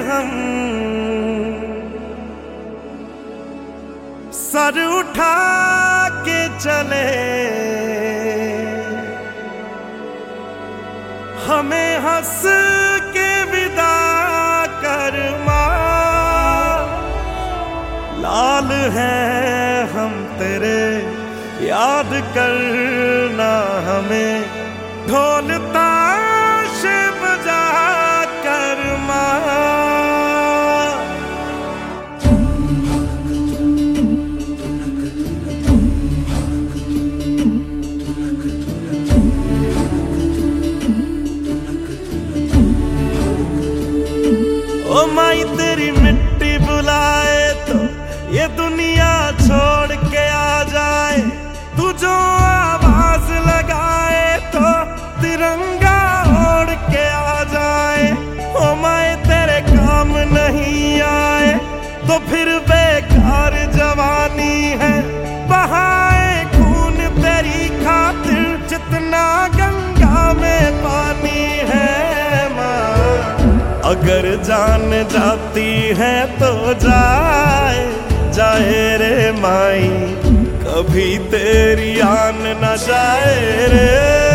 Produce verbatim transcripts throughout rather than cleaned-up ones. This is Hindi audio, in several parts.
हम सर उठा के चले, हमें हंस के विदा कर माँ। लाल हैं हम तेरे, याद करना हमें, ढोल ताश बजा कर माँ। ओ माई तेरी मिट्टी बुलाए तो ये दुनिया छोड़ के आ जाए, तू जो आवाज लगाए तो तिरंगा ओढ़ के आ जाए। ओ माई तेरे काम नहीं आए तो फिर बेकार जवानी है, बहाए खून तेरी खातिर जितना गंगा में पानी है। अगर जान जाती है तो जाए जाए रे माई, कभी तेरी आन न जाए रे।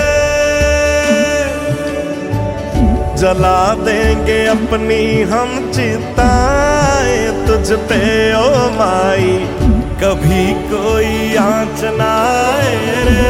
जला देंगे अपनी हम चिताएं तुझ पे ओ माई, कभी कोई आँच न आए रे।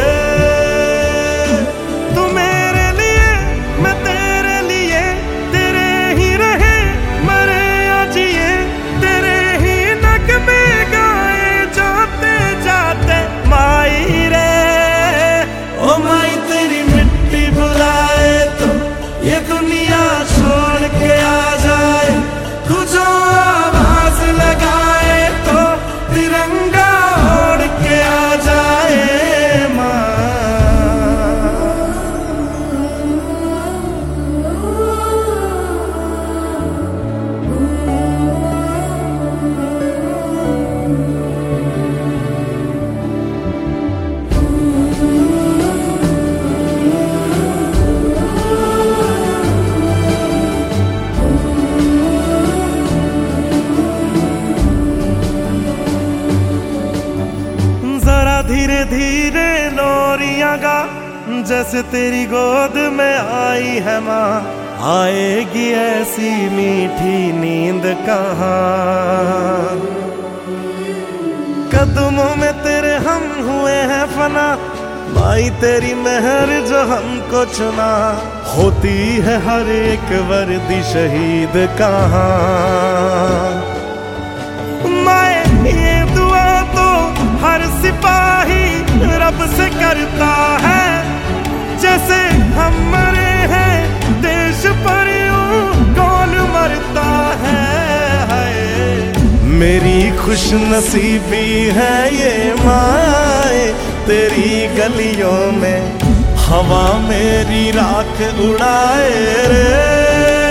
धीरे धीरे लोरियां गा, जैसे तेरी गोद में आई है माँ। आएगी ऐसी मीठी नींद कहाँ, कदमों में तेरे हम हुए हैं फना। माई तेरी मेहर जो हमको चुना, होती है हर एक वर्दी शहीद कहाँ। माए ये दुआ तो हर सिपाही रब से करता है, जैसे हम मरे हैं देश पर यूं कौन मरता है। मेरी खुश नसीबी है ये माए, तेरी गलियों में हवा मेरी राख उड़ाए रे।